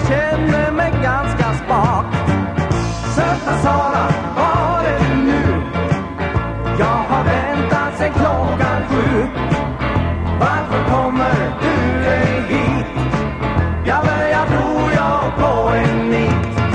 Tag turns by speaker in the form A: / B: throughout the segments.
A: jag känner mig ganska spak. Söta Sara, var är du nu? Jag har väntat sen klockan 7. Varför kommer du ej hit? Ja, men jag tror jag på en nit.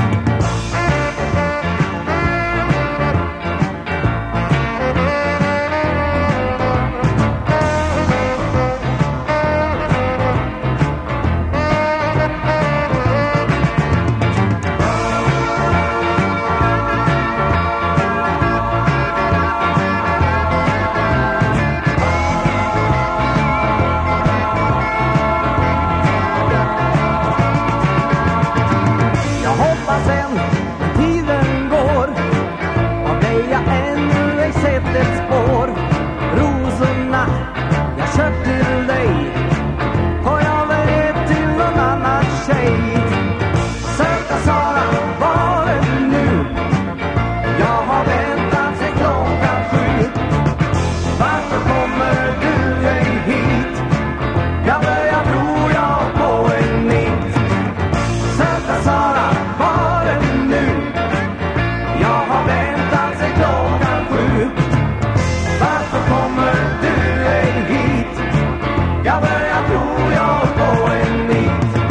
A: Ett spår, rosorna jag köpt till dig får jag väl ge till någon annan tjej. Söta Sara, var är du nu? Jag har väntat sen klockan 7. Varför kommer du ej hit? Jag börjar tror jag på en nit. Söta Sara, var är du nu? Jag har väntat sen klockan 7. Varför kommer du ej hit? Jag börjar tro jag på en nit.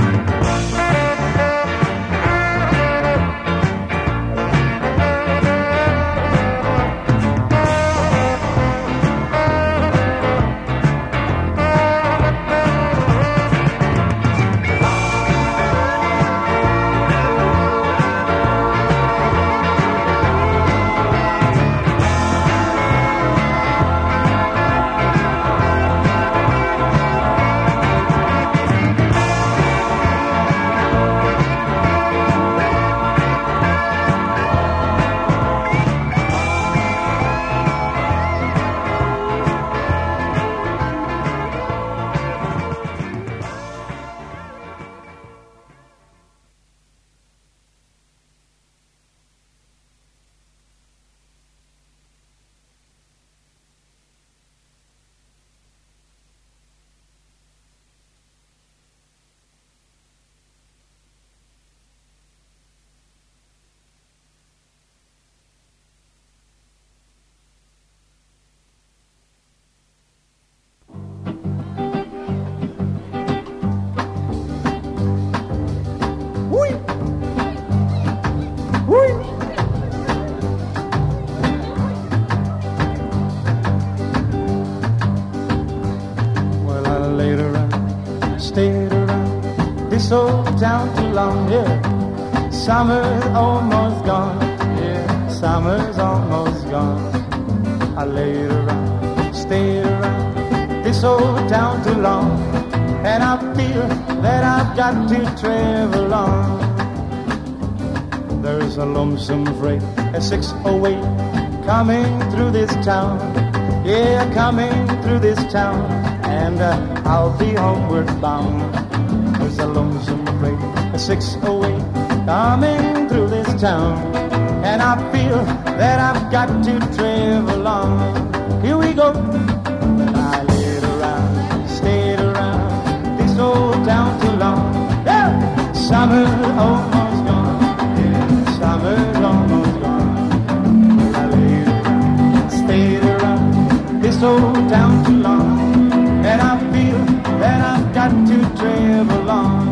B: Old town too long, yeah. Summer's almost gone, yeah. Summer's almost gone. I laid around, stayed around this old town too long, and I feel that I've got to travel on. There's a lonesome freight at 608 coming through this town, yeah, coming through this town, and I'll be homeward bound. There's a lonesome freight, a 608, coming through this town, and I feel that I've got to travel on. Here we go. I laid around, stayed around this old town too long. Yeah! Summer's almost gone, yeah, summer's almost gone. I laid around, stayed around this old town too long, and I feel that I've got to travel on.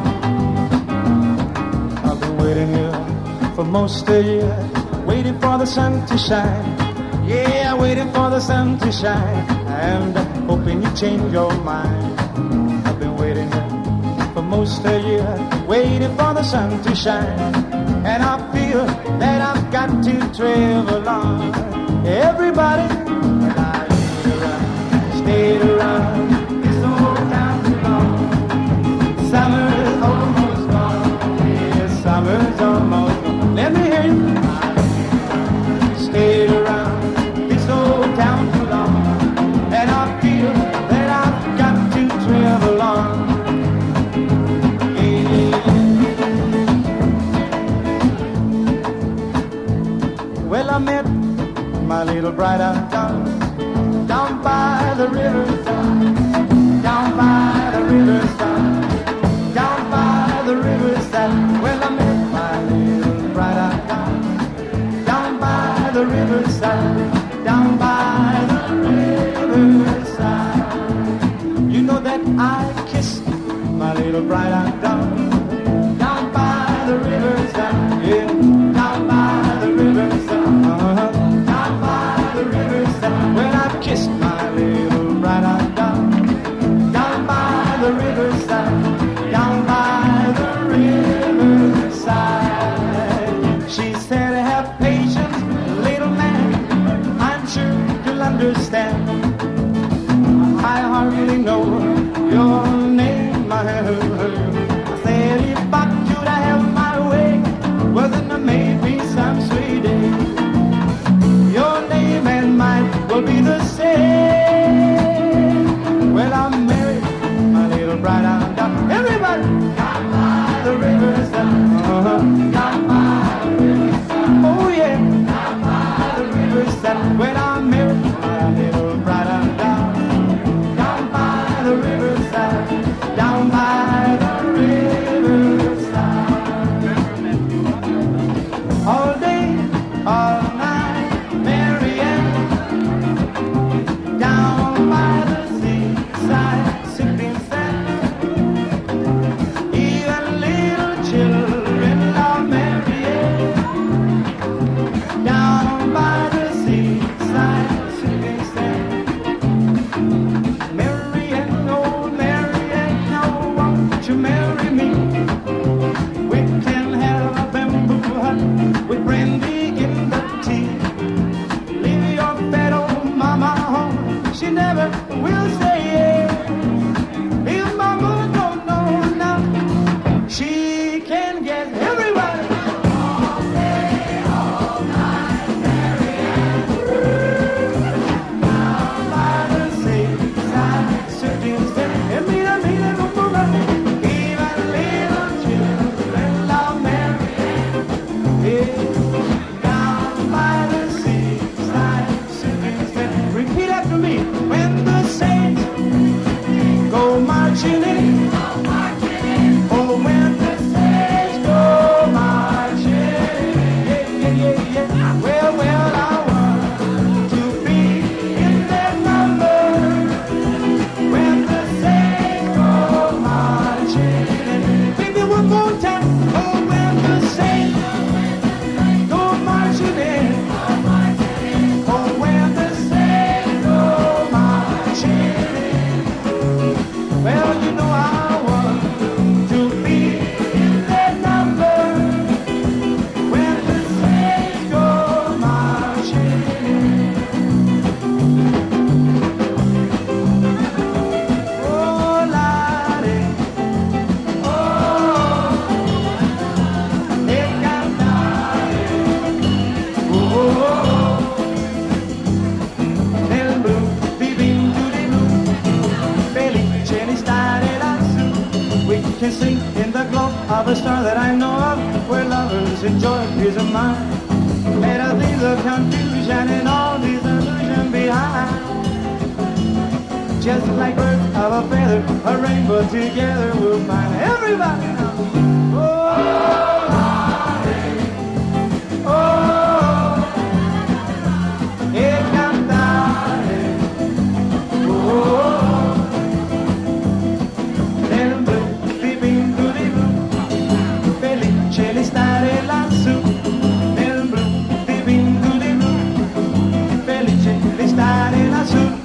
B: I've been waiting here for most a year, waiting for the sun to shine. Yeah, waiting for the sun to shine, and hoping you change your mind. I've been waiting here for most a year, waiting for the sun to shine, and I feel that I've got to travel on. Everybody, and I stayed around. Summer's almost gone, yeah, summer's almost gone. Let me hear you. Stayed around this old town too long, and I feel that I've got to travel on. Yeah. Well, I met my little bride out down by the riverside, down by the riverside. Down by the riverside, down by the riverside. Oh yeah, down by the riverside. When I'm married, my little bride, I'm down by the riverside, down by the riverside. All day, all night, Marianne, down by the seaside, sipping sand. Even little children love Marianne, down by the seaside, sipping sand. Marianne, oh Marianne, oh won't you marry me? We can have a bamboo hut with brandy in the tea. Leave your fat old mama home, she never will say yes. If mama don't know now, she can get everybody. All day, all night, Marianne, down by the seaside, sitting still, and me, even little children love Marianne. Yeah, down by the seaside, sitting still. Repeat after me. When the saints go marching in, oh, when the saints go marching in, yeah, yeah, yeah, yeah. Well, I want to be in that number. When the saints go marching in, baby, one more time. Oh, when the saints go marching in, oh, when the saints go marching in. Well, you know I want to be in that number. When the saints go marching in. Oh, Lottie, oh, they got Lottie, oh, nel blu, di bim, di blu, felice di stare lassù. We can sing in the glow of a star that I know of, where lovers enjoy peace of mind. Let us leave the confusion and all disillusion behind. Just like birds of a feather, a rainbow together we'll find. Everybody now. Oh, oh, e cantare. Oh, nel blu, di bim, di blu, felice di stare lassù. Nel blu, di bim, di blu, felice di stare lassù.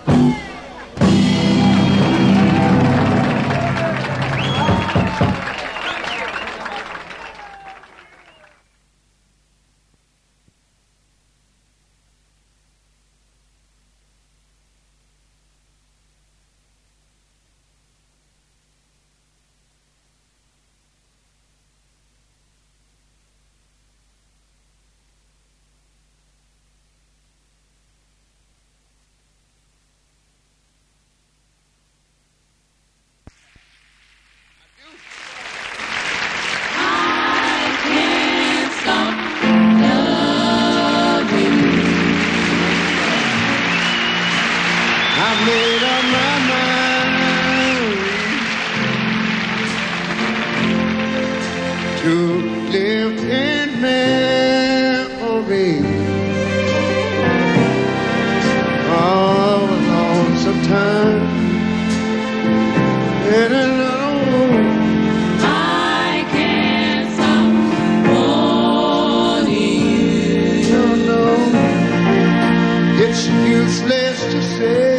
C: I made up my mind to live in memory of a lonesome time and alone.
D: I can't stop wanting you.
C: No, it's useless to say.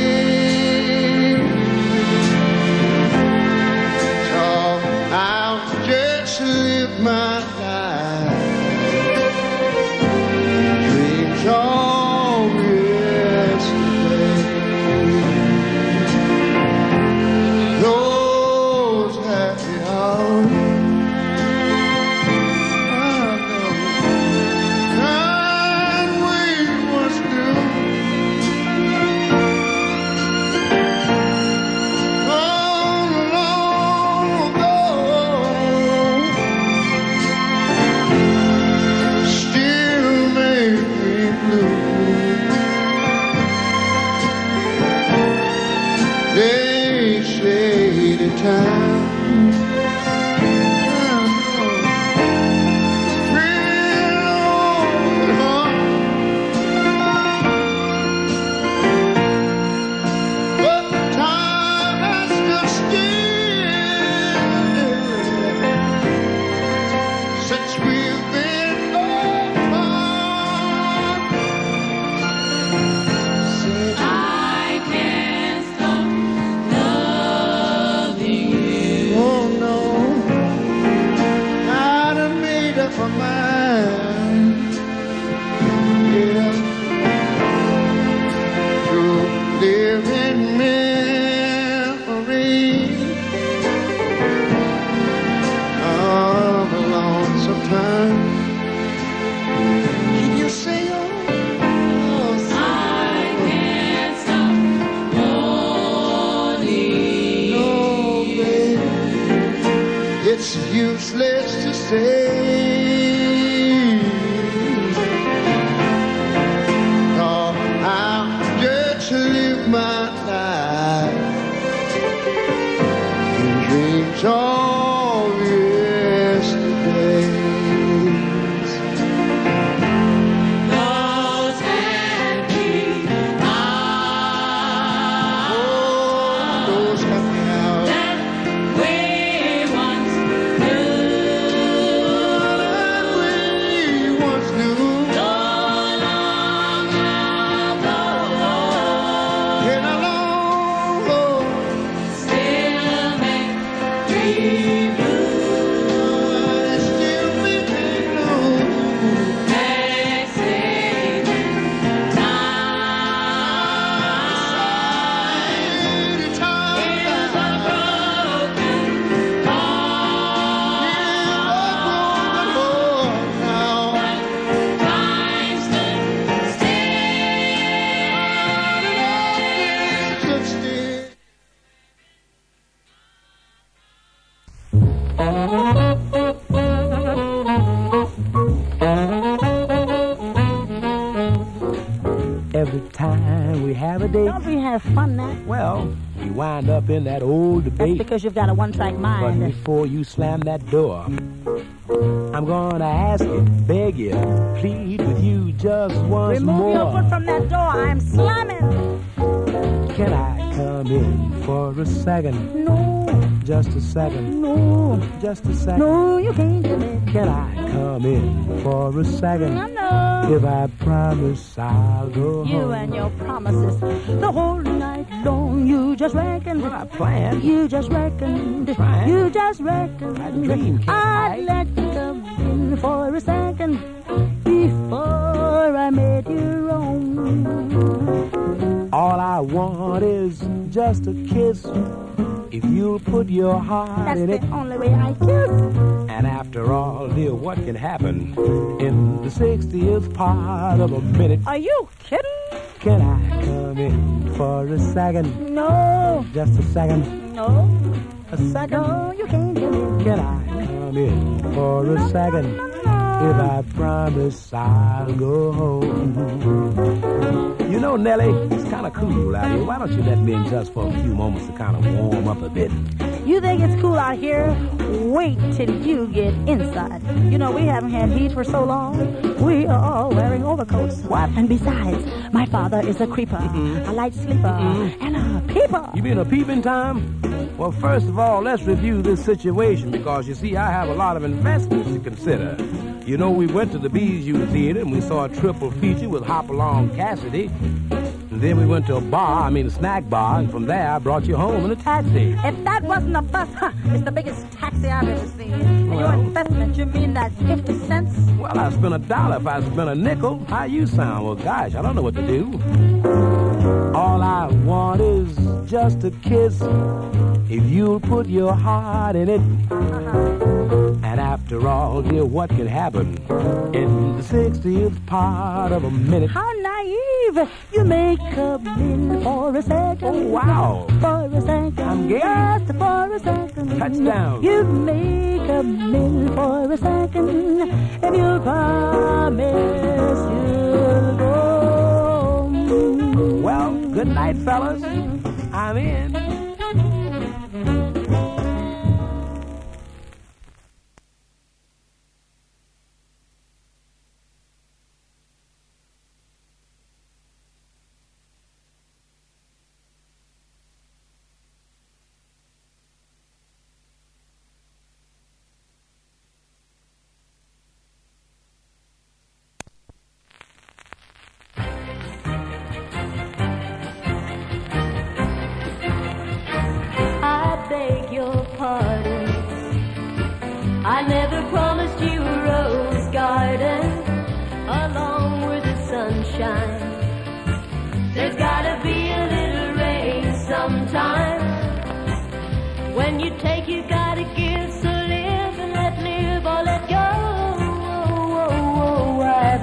C: Live my life, dreams of yesterday, those happy hours. I know can't wait what's new. Long ago, half of mine. Yeah. To live in memory of a lonesome time. Can you say oh,
D: I can't stop wanting
C: no, baby? It's useless to say. No, I'm just live my life in dreams of yesterdays.
D: those happy hours
C: Oh, those happy hours.
D: that we once knew.
C: That we once knew.
D: So long ago,
C: In a long road.
D: still make dream blue.
C: Still making blue.
D: Passing time is a broken heart. Time stood still.
E: Every time we have a date,
F: Don't we have fun now?
E: well, we wind up in that old
F: That's
E: debate.
F: because you've got a one-track
E: But
F: mind.
E: before you slam that door, I'm gonna ask you, beg you, plead with you just once
F: Remove
E: more.
F: your foot from that door. I'm slamming.
E: Can I come in for a second?
F: No,
E: Just a second.
F: no,
E: Just a second.
F: no, you can't do it.
E: Can I come in for a second?
F: No.
E: If I promise I'll go
F: You
E: home.
F: and your promises. The whole night long, you just reckoned.
E: Well, I planned.
F: You just reckoned.
E: Right.
F: You just reckoned.
E: I dream, can't
F: I'd
E: I?
F: let you come in for a second before I made you roam.
E: All I want is just a kiss. If you'll put your heart
F: That's
E: in
F: the
E: it.
F: only way I kiss.
E: And after all, dear, what can happen in the 60th part of a minute?
F: Are you kidding?
E: Can I come in for a second?
F: No,
E: Just a second.
F: no,
E: A second.
F: no, you can't do it.
E: Can I come in for a second? If I promise I'll go home. You know, Nellie, it's kind of cool out here. Why don't you let me in just for a few moments to kind of warm up a bit?
F: You think it's cool out here? Wait till you get inside. You know, we haven't had heat for so long. We are all wearing overcoats.
E: What?
F: And besides, my father is a creeper, a light sleeper, and a peeper.
E: You mean a peeping time? Well, first of all, let's review this situation because, you see, I have a lot of investments to consider. You know, we went to the Bijou Theater and we saw a triple feature with Hopalong Cassidy. And then we went to a snack bar, and from there I brought you home in a taxi.
F: If that wasn't a bus, it's the biggest taxi I've ever seen. And your
E: Well-
F: investment, you mean that 50 cents?
E: Well, I spent $1. If I spent a nickel, how you sound? Well, gosh, I don't know what to do. All I want is just a kiss. If you'll put your heart in it. And after all, dear, what can happen in the 60th part of a minute?
F: How naive! You make a in for a second.
E: Oh, wow.
F: For a second.
E: I'm game.
F: Just for a second.
E: Touchdown.
F: You make a in for a second. If you promise you'll go.
E: Well, good night, fellas. I'm in.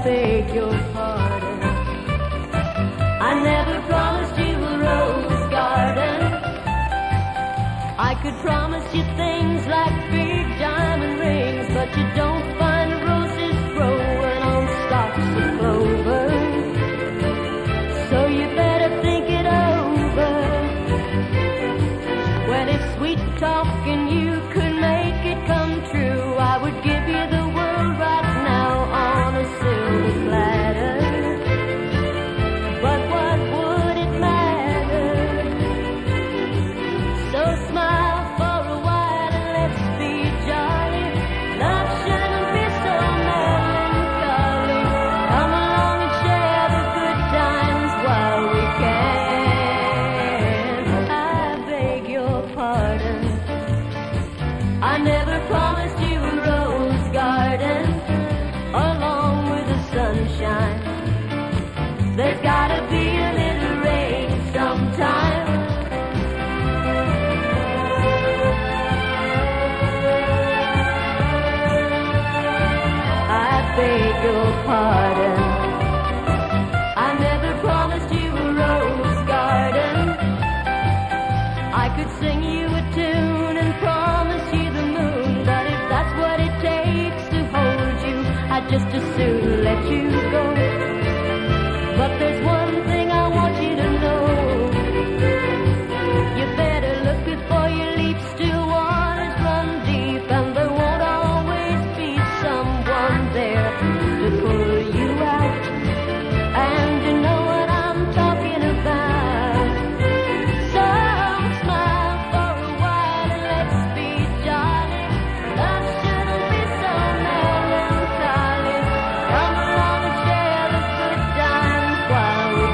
G: beg your pardon. I never promised you a rose garden. I could promise you things like big diamond rings, but you don't find roses growing on stalks of clover. So you better think it over. Well, if sweet talking you could make it come true, I would give you the world right now on a silver platter. But what would it matter? So smile for a while and let's be jolly. Love shouldn't be so melancholy. Come along and share the good times while we can. I beg your pardon. I never promised you a rose garden along with the sunshine. There's gotta be a little rain sometime. I beg your pardon. I never promised you a rose garden. I could sing you a tune and promise you the moon, but if that's what it takes to hold you, I'd just as soon let you go. But there's one thing I want you to know. You better look before you leap. Still waters run deep, and there won't always be someone there to pull you out. And you know what I'm talking about. So smile for a while and let's be jolly. Love shouldn't be so melancholy. Come along and share the good times while we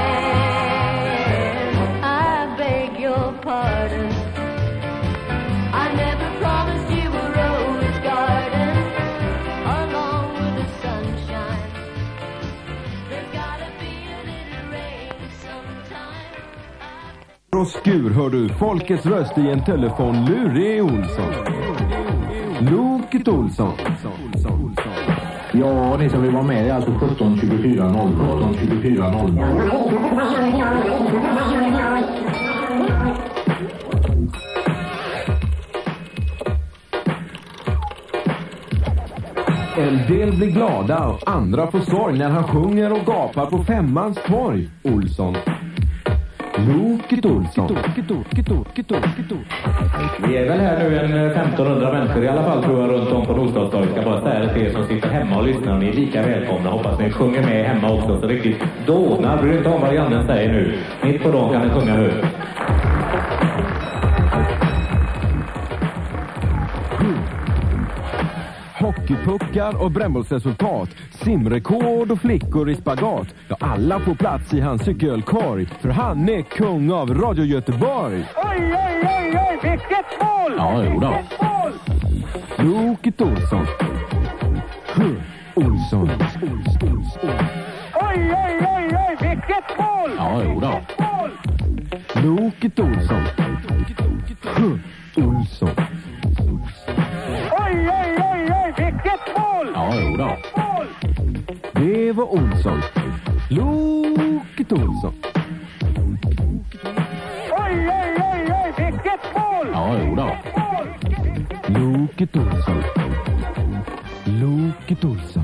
G: can. I beg your pardon. I never promised you a rose garden along with the sunshine. There's gotta be a little rain sometime.
H: Och skur hör du folkets röst i en telefonlur i Olsson. Loket Olsson.
I: Ja, ni som vill vara med är alltså 17 24 00. 17 24 00.
H: En del blir glada och andra får sorg när han sjunger och gapar på Femmans torg. Olsson. Loket Olsson.
I: Vi är väl här nu en 1500 människor i alla fall tror jag runt om på Nordstadstorget. Ska bara säga det till er som sitter hemma och lyssnar och ni är lika välkomna. Hoppas ni sjunger med hemma också så riktigt dånar. Bryr inte om vad grannen säger nu. Mitt på dagen kan ni sjunga högt.
H: Hockeypuckar och brännbollsresultat, simrekord och flickor i spagat. Ja, alla på plats i hans cykelkorg, för han är kung av Radio Göteborg.
A: Oj, vilket mål!
I: Ja, jo då.
H: Loket Olsson. Olsson.
A: Oj, vilket mål!
I: Ja, jo då.
H: Loket Olsson. Olsson.
A: Oj, vilket mål!
I: Ja, jo då.
H: Det var Olsson. Loket Olsson.
A: Oj, vilket mål!
I: Ja, jo då.
H: Loket Olsson. Loket Olsson.